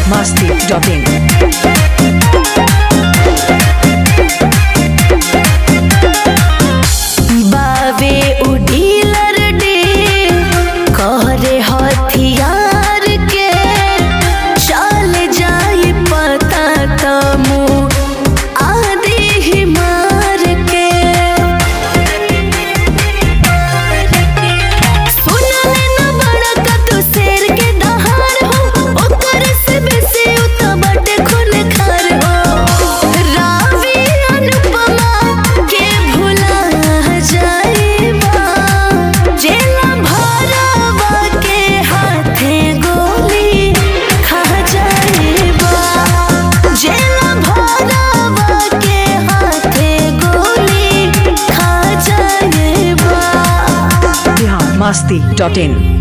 masti.in. बावे उडीलर day कहरे हथियार के चल जाई पता तमु आदि ही मार के सुनले न बड़ा का तू शेर के दहाड़ हो ओकर से बेसी उत बटे खून खार हो रावी अनुपमा के भुला जाइबा जेला भरवा के हाथे गोली खा जाइबा जेला भरवा के हाथे गोली खा जाइबा masti.in.